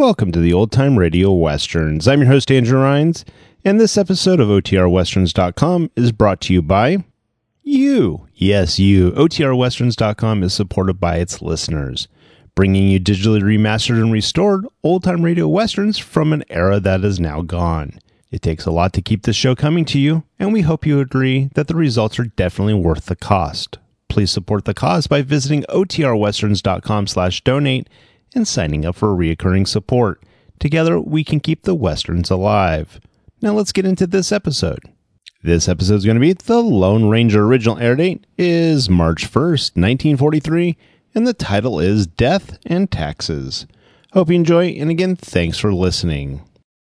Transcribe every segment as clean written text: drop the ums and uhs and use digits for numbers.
Welcome to the Old Time Radio Westerns. I'm your host, Andrew Rhynes, and this episode of OTRWesterns.com is brought to you by you. Yes, you. OTRWesterns.com is supported by its listeners, bringing you digitally remastered and restored old-time radio westerns from an era that is now gone. It takes a lot to keep this show coming to you, and we hope you agree that the results are definitely worth the cost. Please support the cause by visiting OTRWesterns.com/donate and signing up for reoccurring support. Together, we can keep the Westerns alive. Now let's get into this episode. This episode is going to be The Lone Ranger. Original air date is March 1st, 1943, and the title is Death and Taxes. Hope you enjoy, and again, thanks for listening.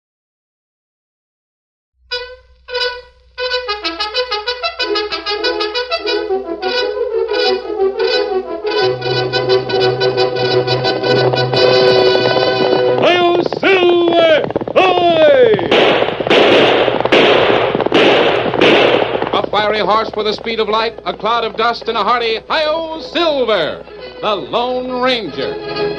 Fiery horse with the speed of light, a cloud of dust, and a hearty Hi-Yo Silver, the Lone Ranger.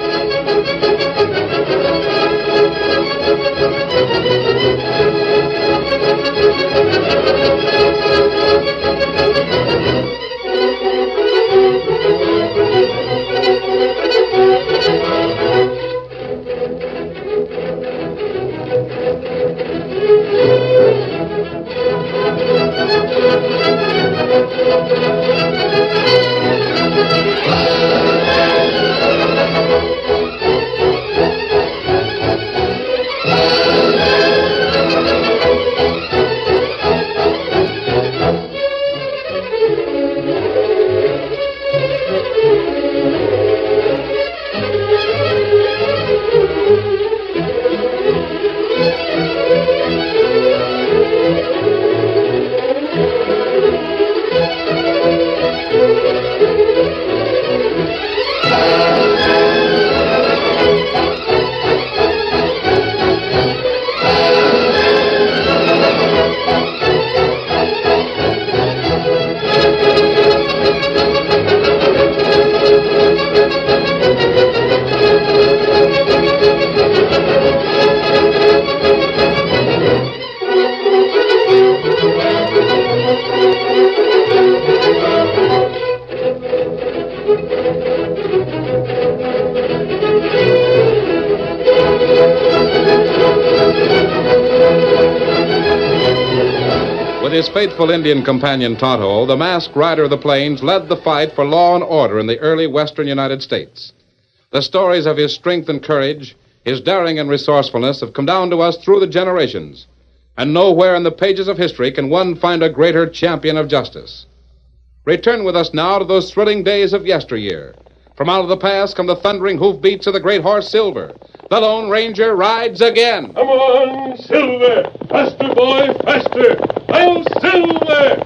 With his faithful Indian companion Tonto, the masked rider of the plains led the fight for law and order in the early western United States. The stories of his strength and courage, his daring and resourcefulness have come down to us through the generations. And nowhere in the pages of history can one find a greater champion of justice. Return with us now to those thrilling days of yesteryear. From out of the past come the thundering hoofbeats of the great horse Silver. The Lone Ranger rides again. Come on, Silver! Faster, boy, faster! I'll Silver!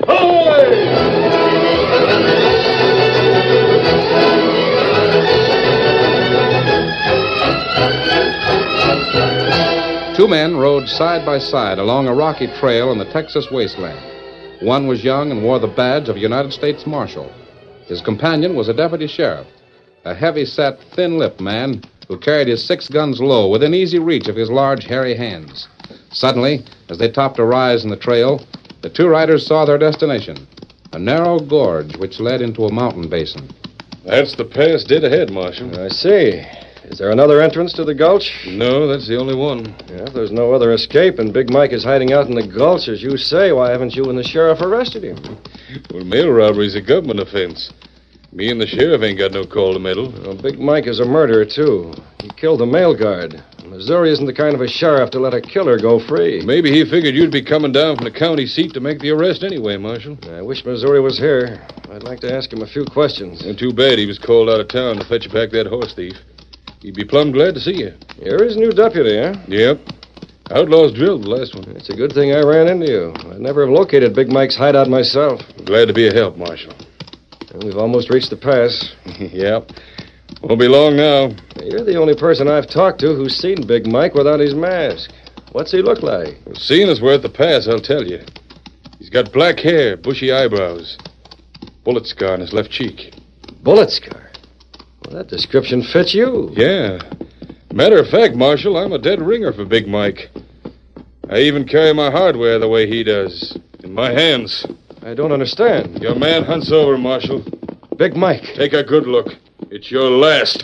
Ahoy! Two men rode side by side along a rocky trail in the Texas wasteland. One was young and wore the badge of a United States Marshal. His companion was a deputy sheriff, a heavy-set, thin-lipped man who carried his 6 guns low within easy reach of his large, hairy hands. Suddenly, as they topped a rise in the trail, the two riders saw their destination, a narrow gorge which led into a mountain basin. That's the pass dead ahead, Marshal. I see. Is there another entrance to the gulch? No, that's the only one. Yeah, if there's no other escape and Big Mike is hiding out in the gulch, as you say, why haven't you and the sheriff arrested him? Well, mail robbery's a government offense. Me and the sheriff ain't got no call to meddle. Well, Big Mike is a murderer, too. He killed the mail guard. Missouri isn't the kind of a sheriff to let a killer go free. Maybe he figured you'd be coming down from the county seat to make the arrest anyway, Marshal. I wish Missouri was here. I'd like to ask him a few questions. And too bad he was called out of town to fetch back that horse thief. He'd be plumb glad to see you. You're his new deputy, huh? Yep. Outlaws drilled the last one. It's a good thing I ran into you. I'd never have located Big Mike's hideout myself. Glad to be a help, Marshal. And we've almost reached the pass. Yep. Won't be long now. You're the only person I've talked to who's seen Big Mike without his mask. What's he look like? Well, seeing us, we're at the pass, I'll tell you. He's got black hair, bushy eyebrows, bullet scar on his left cheek. Bullet scar? Well, that description fits you. Yeah. Matter of fact, Marshal, I'm a dead ringer for Big Mike. I even carry my hardware the way he does. In my hands. I don't understand. Your man hunts over, Marshal. Big Mike. Take a good look. It's your last.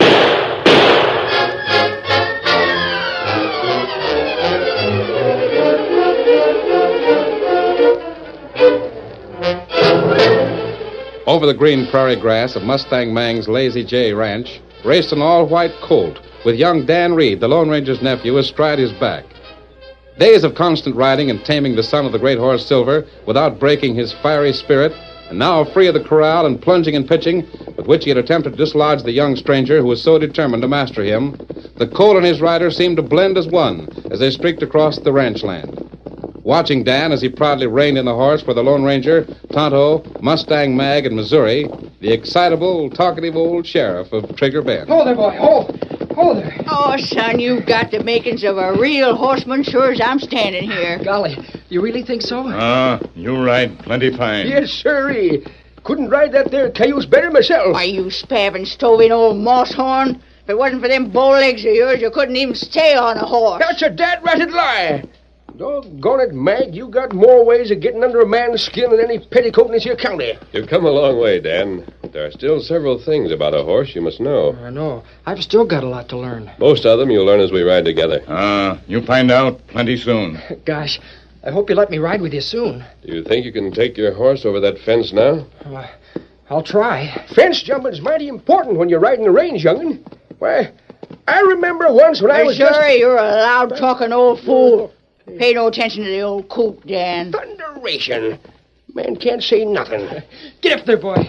Over the green prairie grass of Mustang Mang's Lazy J Ranch raced an all-white colt with young Dan Reed, the Lone Ranger's nephew, astride his back. Days of constant riding and taming the son of the great horse Silver without breaking his fiery spirit, and now free of the corral and plunging and pitching with which he had attempted to dislodge the young stranger who was so determined to master him, the colt and his rider seemed to blend as one as they streaked across the ranch land. Watching Dan as he proudly reined in the horse for the Lone Ranger, Tonto, Mustang Mag, and Missouri, the excitable, talkative old sheriff of Trigger Bend. Hold there, boy. Hold there. Oh, son, you've got the makings of a real horseman, sure as I'm standing here. Golly, you really think so? You ride plenty fine. Yes, sirree. Couldn't ride that there cayuse better myself. Why, you spavin, stoving old moss-horn. If it wasn't for them bow legs of yours, you couldn't even stay on a horse. That's a dad-ratted lie. Doggone it, Mag, you got more ways of getting under a man's skin than any petticoat in this here county. You've come a long way, Dan. There are still several things about a horse you must know. I know. I've still got a lot to learn. Most of them you'll learn as we ride together. You find out plenty soon. Gosh, I hope you let me ride with you soon. Do you think you can take your horse over that fence now? I'll try. Fence jumping's mighty important when you're riding the range, young'un. Why, I remember once when I was Missouri, you're a loud-talking old fool. Pay no attention to the old coot, Dan. Thunderation. Man can't say nothing. Get up there, boy.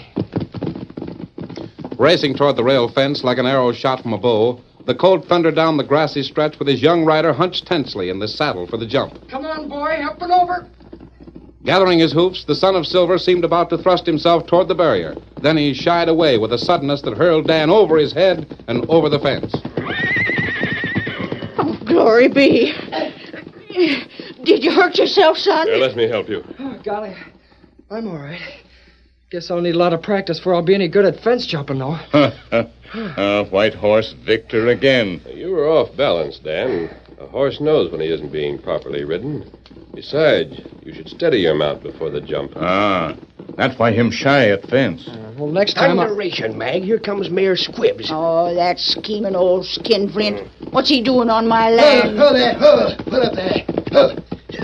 Racing toward the rail fence like an arrow shot from a bow, the colt thundered down the grassy stretch with his young rider hunched tensely in the saddle for the jump. Come on, boy, up and over. Gathering his hoofs, the son of Silver seemed about to thrust himself toward the barrier. Then he shied away with a suddenness that hurled Dan over his head and over the fence. Oh, glory be. Did you hurt yourself, son? Here, let me help you. Oh, golly, I'm all right. Guess I'll need a lot of practice before I'll be any good at fence jumping, though. White horse victor again. You were off balance, Dan. A horse knows when he isn't being properly ridden. Besides, you should steady your mount before the jump. That's why him shy at fence. Well, next time Thunderation, Mag. Here comes Mayor Squibbs. Oh, that scheming old skinflint. What's he doing on my land? Hold there. Pull up there. Hold.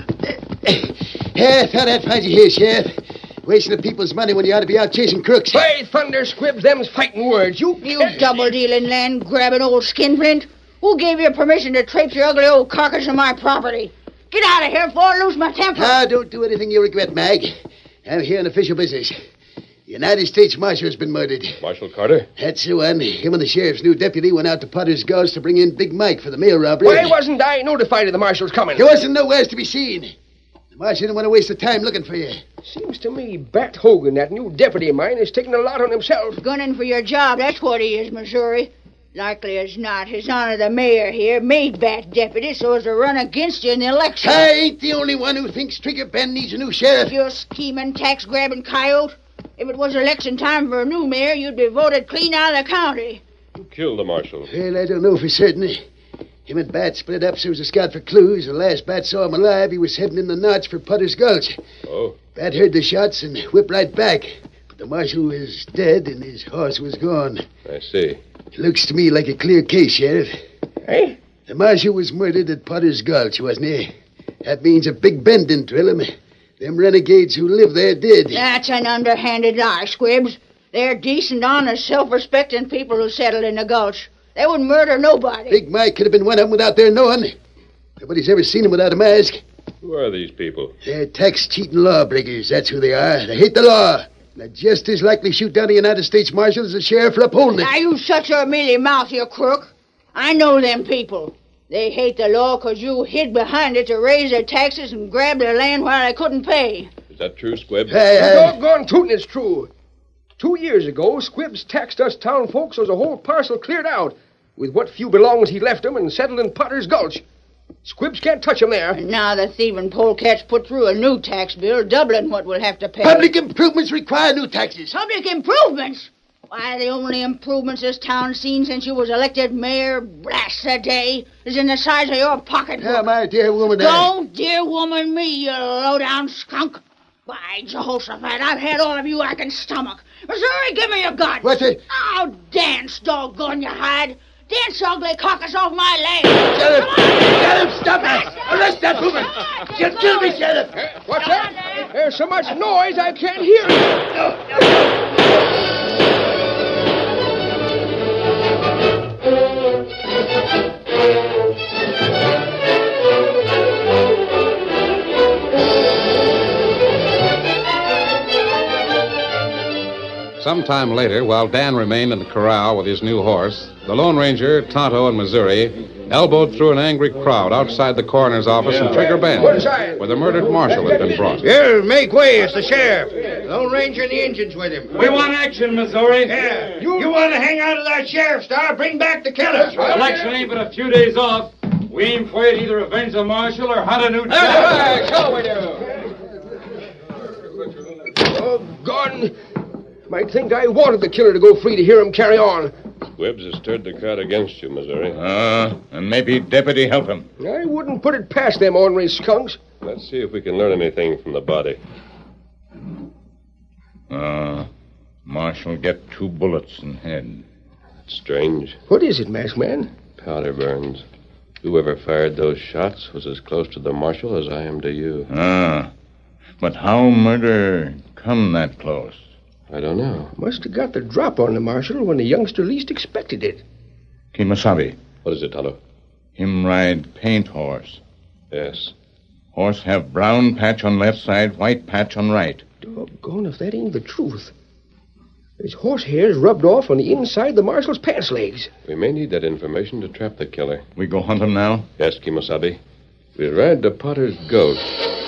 Yeah, thought I'd find you here, Sheriff. Wasting the people's money when you ought to be out chasing crooks. Hey, Thunder Squibbs, them's fighting words. You double-dealing, land-grabbing old skinflint. Who gave you permission to traipse your ugly old carcass on my property? Get out of here before I lose my temper. Don't do anything you regret, Mag. I'm here on official business. The United States Marshal has been murdered. Marshal Carter? That's the one. Him and the sheriff's new deputy went out to Potter's Gulch to bring in Big Mike for the mail robbery. Why wasn't I notified of the marshal's coming? He wasn't nowhere to be seen. The marshal didn't want to waste the time looking for you. Seems to me Bat Hogan, that new deputy of mine, is taking a lot on himself. Gunning for your job, that's what he is, Missouri. Likely as not, His Honor the Mayor here made Bat deputy so as to run against you in the election. I ain't the only one who thinks Trigger Bend needs a new sheriff. You scheming, tax-grabbing coyote. If it was election time for a new mayor, you'd be voted clean out of the county. Who killed the marshal? Well, I don't know for certain. Him and Bat split up so as a scout for clues. The last Bat saw him alive, he was heading in the notch for Potter's Gulch. Oh? Bat heard the shots and whipped right back. But the marshal was dead and his horse was gone. I see. It looks to me like a clear case, Sheriff. Eh? The marshal was murdered at Potter's Gulch, wasn't he? That means a Big Bend didn't drill him. Them renegades who live there did. That's an underhanded lie, Squibbs. They're decent, honest, self-respecting people who settled in the Gulch. They wouldn't murder nobody. Big Mike could have been one of them without their knowing. Nobody's ever seen him without a mask. Who are these people? They're tax-cheating lawbreakers, that's who they are. They hate the law. They're just as likely shoot down the United States Marshal as the sheriff for upholding it. Now, you shut your mealy mouth, you crook. I know them people. They hate the law because you hid behind it to raise their taxes and grab their land while they couldn't pay. Is that true, Squibbs? Doggone tootin' it's true. 2 years ago, Squibbs taxed us town folks so the whole parcel cleared out, with what few belongings he left them and settled in Potter's Gulch. Squibbs can't touch him there. And now the thieving polecats put through a new tax bill, doubling what we'll have to pay. Public improvements require new taxes. Public improvements? Why, the only improvements this town's seen since you was elected mayor, blast the day, is in the size of your pocketbook. Yeah, my dear woman. Don't dear woman me, you low-down skunk. By Jehoshaphat, I've had all of you I can stomach. Missouri, give me your gun. What's it? Oh, dance, doggone your hide. Dance, ugly carcass, off my leg. Sheriff! Sheriff, stop it! Arrest that woman! She'll kill me, Sheriff! What's that? There's so much noise I can't hear it. Sometime later, while Dan remained in the corral with his new horse, the Lone Ranger, Tonto, and Missouri elbowed through an angry crowd outside the coroner's office in Trigger Bend, where the murdered marshal had been brought. Here, make way. It's the sheriff. Lone Ranger and the Indians with him. We want action, Missouri. Yeah. You want to hang out of that sheriff's star? Bring back the killer. Election ain't but a few days off. We aim for it either avenge the marshal or hunt a new job. So we do. Oh, Gordon. Might think I wanted the killer to go free to hear him carry on. Squibbs has stirred the crowd against you, Missouri. And maybe deputy help him. I wouldn't put it past them ornery skunks. Let's see if we can learn anything from the body. Marshal get 2 bullets in head. Strange. What is it, masked man? Powder burns. Whoever fired those shots was as close to the marshal as I am to you. But how murder come that close? I don't know. Must have got the drop on the marshal when the youngster least expected it. Kimasabi. What is it, Tonto? Him ride paint horse. Yes. Horse have brown patch on left side, white patch on right. Doggone if that ain't the truth. His horse hair's rubbed off on the inside of the marshal's pants legs. We may need that information to trap the killer. We go hunt him now? Yes, Kimosabe. We ride to Potter's Gulch.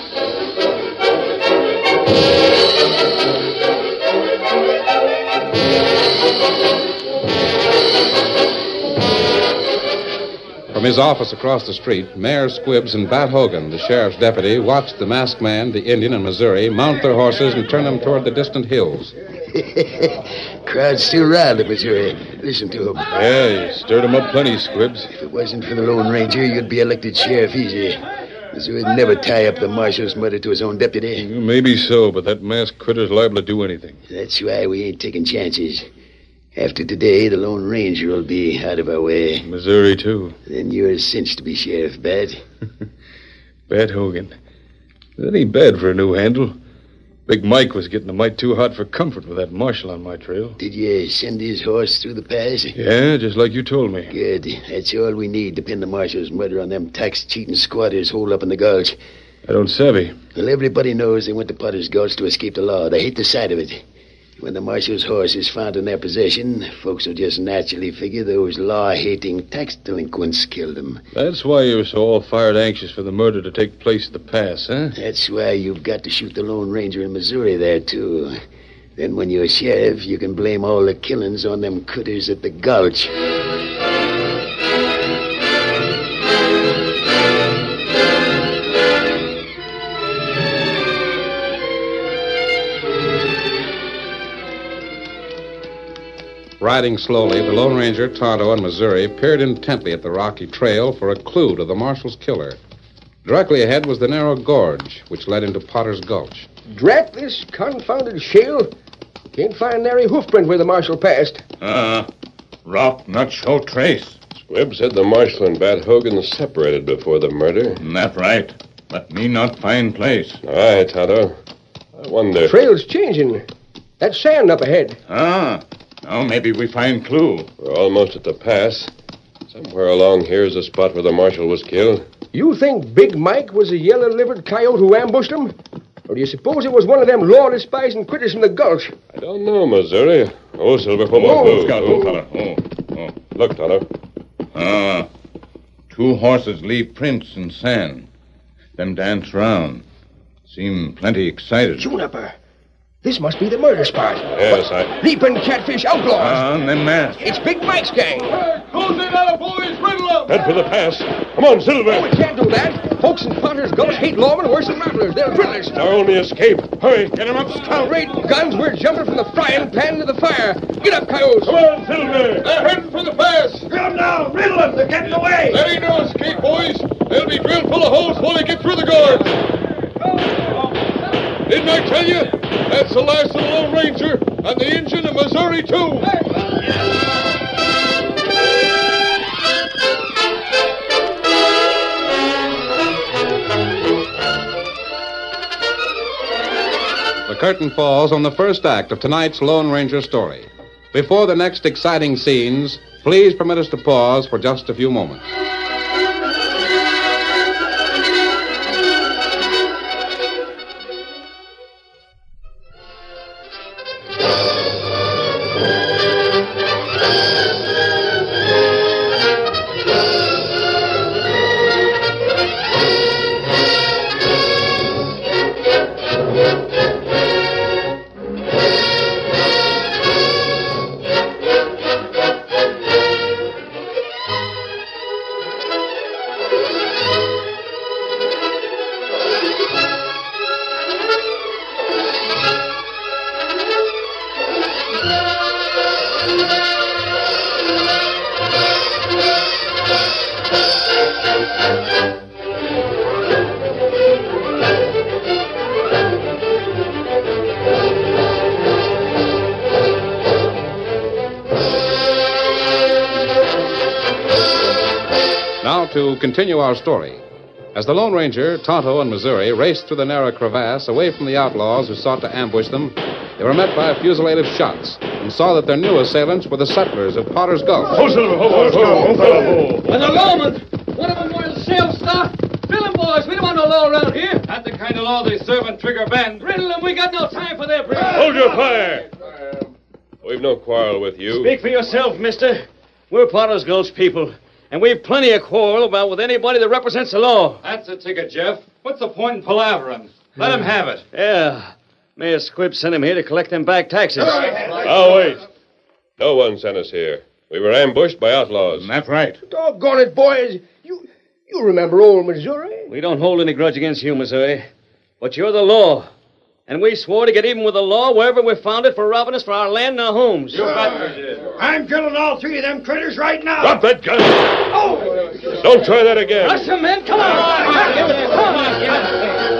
From his office across the street, Mayor Squibbs and Bat Hogan, the sheriff's deputy, watched the masked man, the Indian, and Missouri mount their horses and turn them toward the distant hills. Crowd's still riled, Missouri. Listen to him. Yeah, you stirred him up plenty, Squibbs. If it wasn't for the Lone Ranger, you'd be elected sheriff easy. Missouri'd never tie up the marshal's murder to his own deputy. Maybe so, but that masked critter's liable to do anything. That's why we ain't taking chances. After today, the Lone Ranger will be out of our way. Missouri, too. Then you're cinched to be sheriff, Bat. Bat Hogan. That ain't bad for a new handle. Big Mike was getting a mite too hot for comfort with that marshal on my trail. Did you send his horse through the pass? Yeah, just like you told me. Good. That's all we need to pin the marshal's murder on them tax-cheating squatters holed up in the gulch. I don't savvy. Well, everybody knows they went to Potter's Gulch to escape the law. They hate the sight of it. When the marshal's horse is found in their possession, folks will just naturally figure those law-hating tax delinquents killed him. That's why you're so all-fired anxious for the murder to take place at the pass, huh? That's why you've got to shoot the Lone Ranger in Missouri there, too. Then when you're sheriff, you can blame all the killings on them critters at the Gulch. Riding slowly, the Lone Ranger, Tonto, and Missouri peered intently at the rocky trail for a clue to the marshal's killer. Directly ahead was the narrow gorge, which led into Potter's Gulch. Drat this confounded shale. Can't find nary hoofprint where the marshal passed. Rock not show trace. Squibb said the marshal and Bat Hogan separated before the murder. That right. But me not find place. All right, Tonto. I wonder... Trail's changing. That's sand up ahead. Now maybe we find clue. We're almost at the pass. Somewhere along here is the spot where the marshal was killed. You think Big Mike was a yellow-livered coyote who ambushed him? Or do you suppose it was one of them law-despising critters from the Gulch? I don't know, Missouri. Oh, Silver, come on. Oh. Look, Tonto. 2 horses leave prints in sand. Them dance round. Seem plenty excited. Juniper. This must be the murder spot. Yes, Leaping catfish outlaws. And them masks. It's Big Mike's gang. Close in on the boys. Riddle up. Head for the pass. Come on, Silver. Oh, we can't do that. Folks in Potter's Gulch Outlaws hate lawmen worse than rattlers. They're drillers. Our only escape. Hurry, get him up, Scout. Great guns, we're jumping from the frying pan into the fire. Get up, coyotes. Come on, Silver. They're heading for the pass. Come now, riddle them. They're getting away. There ain't no escape, boys. They'll be drilled full of holes before they get through the gorge. Didn't I tell you? That's the last of the Lone Ranger and the Injun of Missouri, too. The curtain falls on the first act of tonight's Lone Ranger story. Before the next exciting scenes, please permit us to pause for just a few moments. Now to continue our story. As the Lone Ranger, Tonto, and Missouri raced through the narrow crevasse away from the outlaws who sought to ambush them, they were met by a fusillade of shots and saw that their new assailants were the settlers of Potter's Gulch. Ho, Silver, ho. And the lawmen! One of them wanted to sell stuff. Drill 'em, boys. We don't want no law around here. Not the kind of law they serve in Trigger Bend. Riddle them. We got no time for their breed. Hold your fire. We've no quarrel with you. Speak for yourself, mister. We're Potter's Gulch people, and we've plenty of quarrel about with anybody that represents the law. That's the ticket, Jeff. What's the point in palavering? Let him have it. Yeah. Mayor Squibb sent him here to collect them back taxes. Oh, wait. No one sent us here. We were ambushed by outlaws. That's right. Doggone it, boys. You remember old Missouri? We don't hold any grudge against you, Missouri. But you're the law. And we swore to get even with the law wherever we found it for robbing us for our land and our homes. You bet we did. I'm killing all three of them critters right now. Drop that gun. Oh! Don't try that again. Rush them, men. Come on. Come on.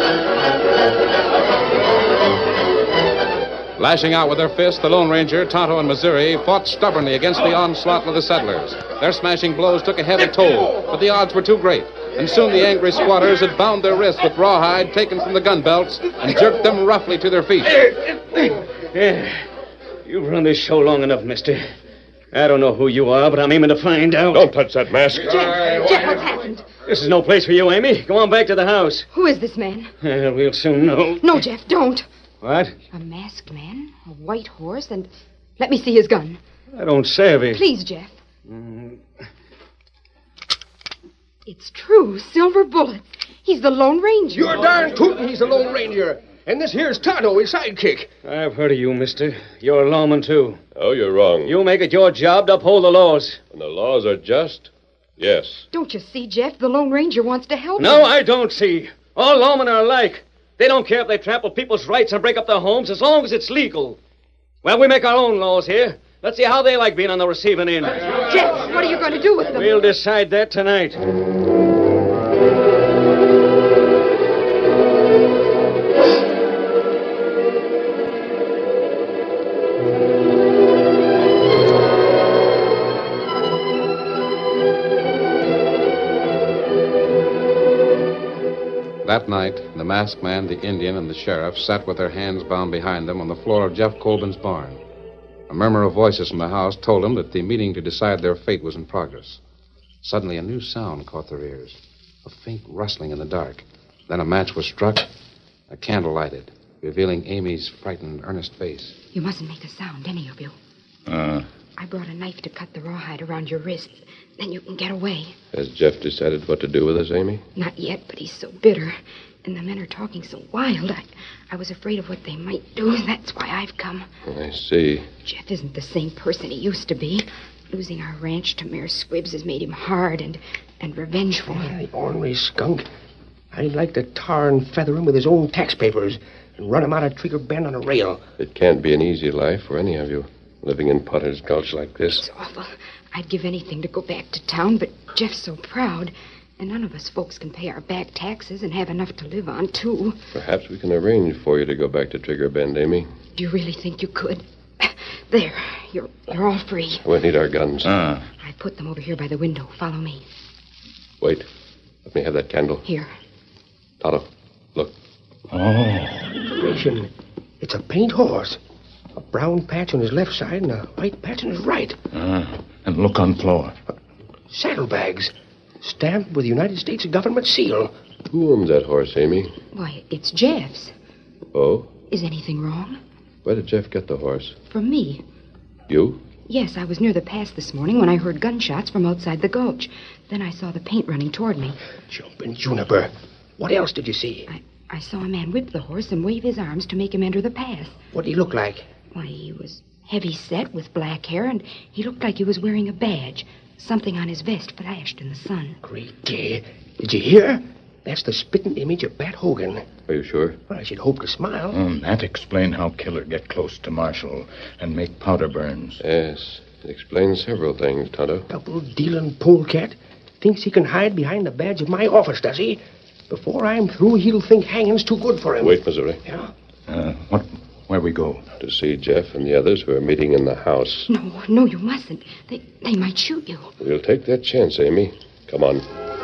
Lashing out with their fists, the Lone Ranger, Tonto, and Missouri fought stubbornly against the onslaught of the settlers. Their smashing blows took a heavy toll, but the odds were too great. And soon the angry squatters had bound their wrists with rawhide taken from the gun belts and jerked them roughly to their feet. Yeah. You've run this show long enough, mister. I don't know who you are, but I'm aiming to find out. Don't touch that mask. Jeff, what's happened? This is no place for you, Amy. Go on back to the house. Who is this man? We'll soon know. No, Jeff, don't. What? A masked man, a white horse, and... Let me see his gun. I don't savvy. Please, Jeff. It's true. Silver bullets. He's the Lone Ranger. You're darn tootin' he's the Lone Ranger. And this here's Tonto, his sidekick. I've heard of you, mister. You're a lawman, too. Oh, you're wrong. You make it your job to uphold the laws. When the laws are just, yes. Don't you see, Jeff? The Lone Ranger wants to help No, him. I don't see. All lawmen are alike. They don't care if they trample people's rights and break up their homes as long as it's legal. Well, we make our own laws here. Let's see how they like being on the receiving end. Jeff, what are you going to do with them? We'll decide that tonight. That night, the masked man, the Indian, and the sheriff sat with their hands bound behind them on the floor of Jeff Colbin's barn. A murmur of voices from the house told them that the meeting to decide their fate was in progress. Suddenly, a new sound caught their ears. A faint rustling in the dark. Then a match was struck, a candle lighted, revealing Amy's frightened, earnest face. You mustn't make a sound, any of you. I brought a knife to cut the rawhide around your wrist. Then you can get away. Has Jeff decided what to do with us, Amy? Not yet, but he's so bitter. And the men are talking so wild. I was afraid of what they might do. That's why I've come. I see. Jeff isn't the same person he used to be. Losing our ranch to Mayor Squibbs has made him hard and revengeful. The ornery skunk. I'd like to tar and feather him with his own tax papers and run him out of Trigger Bend on a rail. It can't be an easy life for any of you, living in Potter's Gulch like this. It's awful. I'd give anything to go back to town, but Jeff's so proud. And none of us folks can pay our back taxes and have enough to live on, too. Perhaps we can arrange for you to go back to Trigger Bend, Amy. Do you really think you could? There, you're all free. We'll need our guns. I put them over here by the window. Follow me. Wait. Let me have that candle. Here. Tonto, look. Information. It's a paint horse. A brown patch on his left side and a white patch on his right. And look on floor. Saddlebags. Stamped with the United States government seal. Who owns that horse, Amy? Why, it's Jeff's. Oh? Is anything wrong? Where did Jeff get the horse? From me. You? Yes, I was near the pass this morning when I heard gunshots from outside the gulch. Then I saw the paint running toward me. Jumping juniper. What else did you see? I saw a man whip the horse and wave his arms to make him enter the pass. What did he look like? Why, he was heavy set with black hair, and he looked like he was wearing a badge. Something on his vest flashed in the sun. Great day. Did you hear? That's the spitting image of Bat Hogan. Are you sure? Well, I should hope to smile. That explain how killer get close to Marshal and make powder burns. Yes, it explains several things, Tonto. Double-dealing polecat. Thinks he can hide behind the badge of my office, does he? Before I'm through, he'll think hanging's too good for him. Wait, Missouri. Yeah? Where we go? To see Jeff and the others who are meeting in the house. No, you mustn't. They might shoot you. We'll take that chance, Amy. Come on.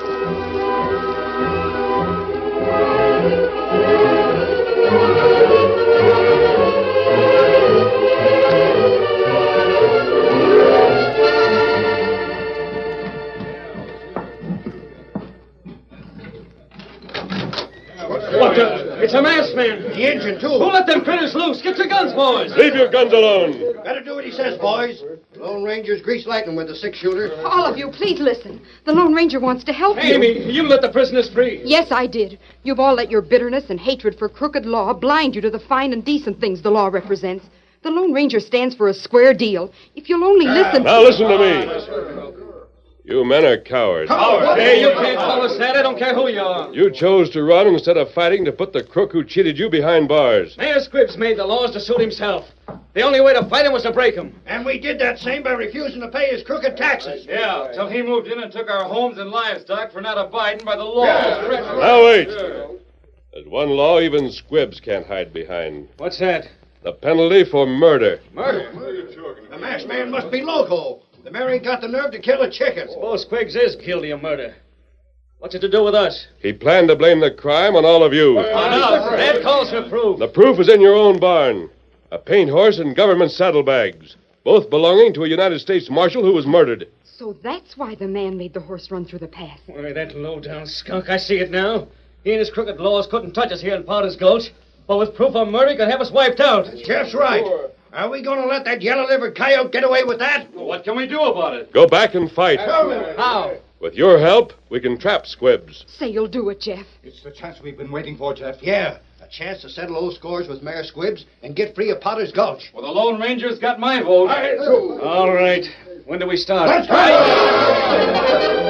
It's a masked man. The engine, too. Who let them critters loose? Get your guns, boys. Leave your guns alone. Better do what he says, boys. Lone Ranger's greased lightning with the six-shooter. All of you, please listen. The Lone Ranger wants to help you. Amy, you let the prisoners free. Yes, I did. You've all let your bitterness and hatred for crooked law blind you to the fine and decent things the law represents. The Lone Ranger stands for a square deal. If you'll only listen... Now listen to me. You men are cowards. Cowards? Hey, you can't call us that. I don't care who you are. You chose to run instead of fighting to put the crook who cheated you behind bars. Mayor Squibbs made the laws to suit himself. The only way to fight him was to break them. And we did that same by refusing to pay his crooked taxes. Yeah, till he moved in and took our homes and livestock for not abiding by the law. Now wait. There's one law even Squibbs can't hide behind. What's that? The penalty for murder. Murder? The masked man must be loco. The mayor ain't got the nerve to kill a chicken. Suppose Squiggs is guilty of murder. What's it to do with us? He planned to blame the crime on all of you. On us. That calls for proof. The proof is in your own barn. A paint horse and government saddlebags, both belonging to a United States Marshal who was murdered. So that's why the man made the horse run through the pass. Why, that low-down skunk, I see it now. He and his crooked laws couldn't touch us here in Potter's Gulch. But with proof of murder, he could have us wiped out. Jeff's right. Are we going to let that yellow-livered coyote get away with that? Well, what can we do about it? Go back and fight. How? With your help, we can trap Squibbs. Say you'll do it, Jeff. It's the chance we've been waiting for, Jeff. Yeah, a chance to settle old scores with Mayor Squibbs and get free of Potter's Gulch. Well, the Lone Ranger's got my vote. All right. When do we start? Let's go!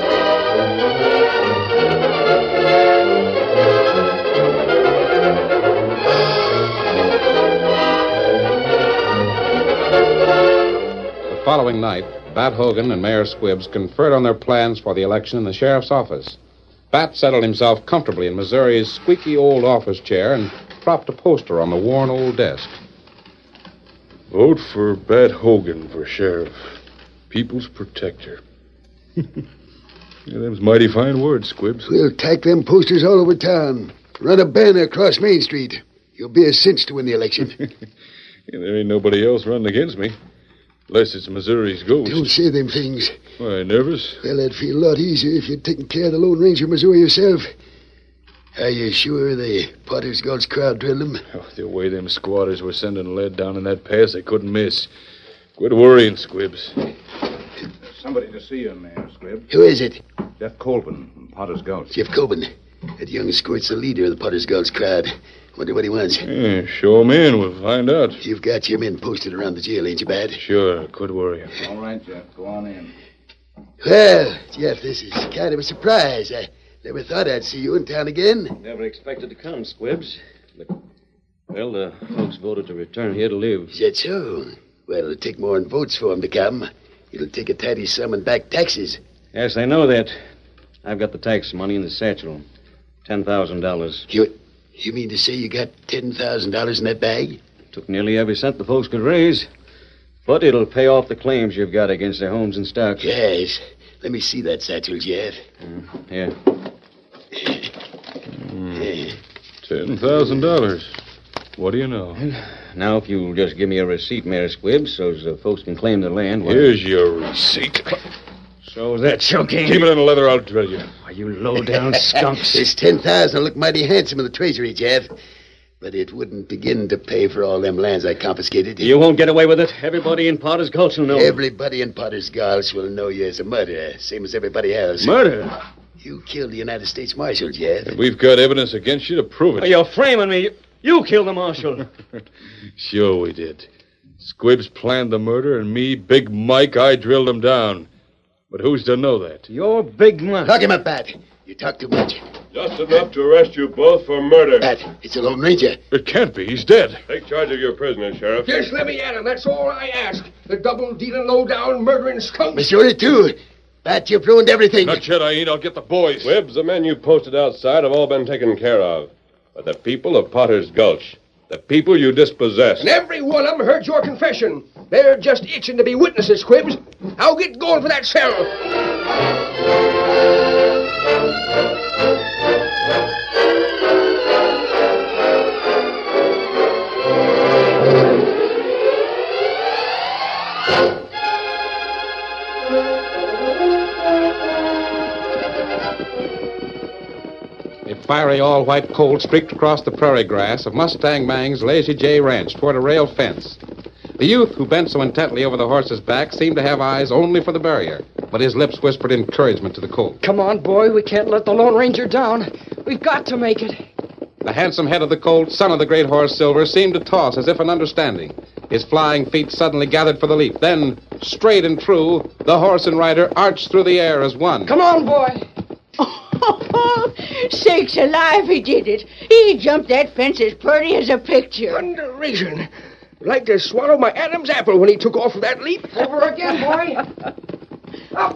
The following night, Bat Hogan and Mayor Squibbs conferred on their plans for the election in the sheriff's office. Bat settled himself comfortably in Missouri's squeaky old office chair and propped a poster on the worn old desk. Vote for Bat Hogan for sheriff. People's protector. Yeah, them's mighty fine words, Squibbs. We'll tack them posters all over town. Run a banner across Main Street. You'll be a cinch to win the election. Yeah, there ain't nobody else running against me. Unless it's Missouri's ghost. Don't say them things. Why, nervous? Well, that'd feel a lot easier if you'd taken care of the Lone Ranger, Missouri, yourself. Are you sure the Potter's Gulch crowd drilled them? Oh, the way them squatters were sending lead down in that pass, they couldn't miss. Quit worrying, Squibbs. Somebody to see you, Mayor Squibb. Who is it? Jeff Colvin from Potter's Gulch. Jeff Colvin. That young squirt's the leader of the Potter's Gulch crowd. Wonder what he wants. Yeah, show him in. We'll find out. You've got your men posted around the jail, ain't you, Bad? Sure. Quit worrying. All right, Jeff. Go on in. Well, Jeff, this is kind of a surprise. I Never thought I'd see you in town again. Never expected to come, Squibs. But, well, the folks voted to return here to live. Is that so? Well, it'll take more than votes for him to come. It'll take a tidy sum in back taxes. Yes, I know that. I've got the tax money in the satchel. $10,000. You mean to say you got $10,000 in that bag? Took nearly every cent the folks could raise. But it'll pay off the claims you've got against their homes and stock. Yes. Let me see that satchel, Jeff. Here. $10,000. What do you know? Now, if you'll just give me a receipt, Mayor Squibbs, so the folks can claim the land. Here's your receipt. So that choking. Keep it in the leather, I'll drill you. Are you low-down skunks? This $10,000 will look mighty handsome in the treasury, Jeff. But it wouldn't begin to pay for all them lands I confiscated. You won't get away with it. Everybody in Potter's Gulch will know. Everybody in Potter's Gulch will know you as a murderer, same as everybody else. Murder? You killed the United States Marshal, Jeff. And we've got evidence against you to prove it. Oh, you're framing me. You killed the marshal. Sure we did. Squibbs planned the murder, and me, Big Mike, I drilled him down. But who's to know that? You're Big Mike. Lock him up, Bat. You talk too much. Just enough to arrest you both for murder. Bat, it's the Lone Ranger. It can't be. He's dead. Take charge of your prisoner, Sheriff. Just let me at him. That's all I ask. The double-dealing, low-down, murdering skunk. Miss Shorty, too. Bat, you've ruined everything. Not yet, I ain't. I'll get the boys. Squibbs, the men you posted outside have all been taken care of. But the people of Potter's Gulch, the people you dispossessed. And every one of them heard your confession. They're just itching to be witnesses, Squibbs. I'll get going for that cell. A fiery, all-white colt streaked across the prairie grass of Mustang Mang's Lazy J Ranch toward a rail fence. The youth who bent so intently over the horse's back seemed to have eyes only for the barrier, but his lips whispered encouragement to the colt. Come on, boy. We can't let the Lone Ranger down. We've got to make it. The handsome head of the colt, son of the great horse Silver, seemed to toss as if in understanding. His flying feet suddenly gathered for the leap. Then, straight and true, the horse and rider arched through the air as one. Come on, boy. Oh, sakes alive, he did it. He jumped that fence as pretty as a picture. Thunderation. Like to swallow my Adam's apple when he took off with that leap. Over again, boy. Up.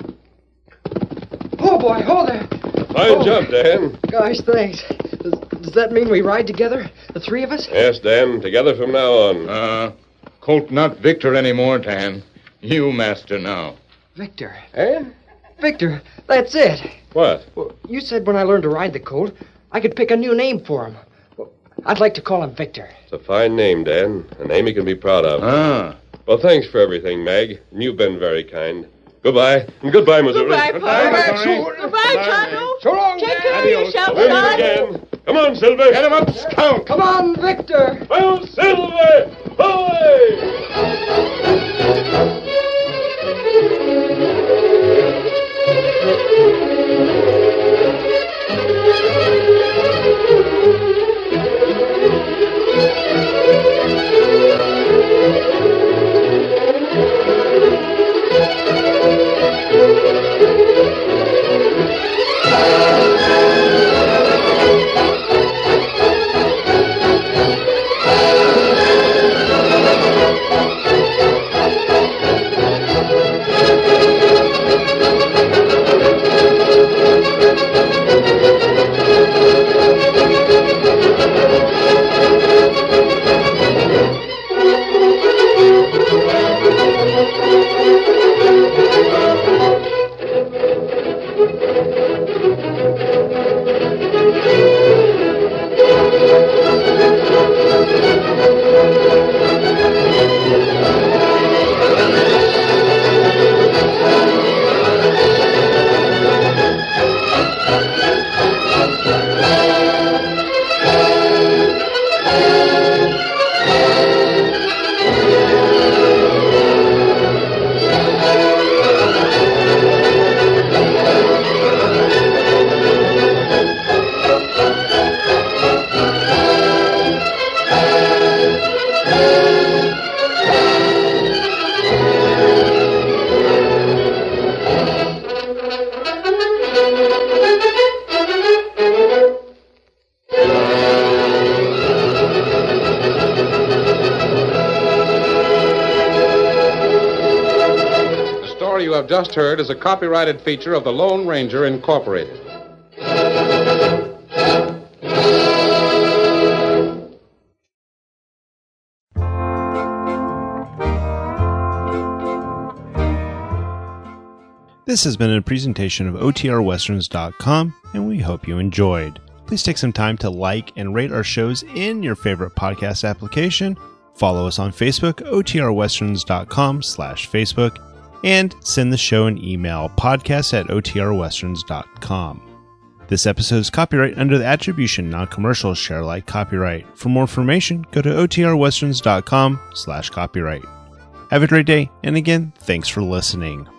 Oh, boy, hold there. Fine job, Dan. Gosh, thanks. Does that mean we ride together, the three of us? Yes, Dan, together from now on. Colt not Victor anymore, Dan. You master now. Victor. Eh? Victor, that's it. What? Well, you said when I learned to ride the colt, I could pick a new name for him. Well, I'd like to call him Victor. It's a fine name, Dan. A name he can be proud of. Well, thanks for everything, Meg. And you've been very kind. Goodbye. And goodbye, Missouri. Goodbye, Goodbye, Pop. Goodbye, Tonto. So long, Take Dan. care of yourself, We'll meet son. again. Come on, Silver. Get him up, Scout. Come on, Victor. Oh, Silver! Away! have just heard is a copyrighted feature of the Lone Ranger Incorporated. This has been a presentation of OTRWesterns.com, and we hope you enjoyed. Please take some time to like and rate our shows in your favorite podcast application. Follow us on Facebook, OTRWesterns.com/Facebook, and send the show an email, podcast@OTRWesterns.com. This episode is copyright under the Attribution Non-Commercial Share Alike copyright. For more information, go to OTRWesterns.com/copyright. Have a great day, and again, thanks for listening.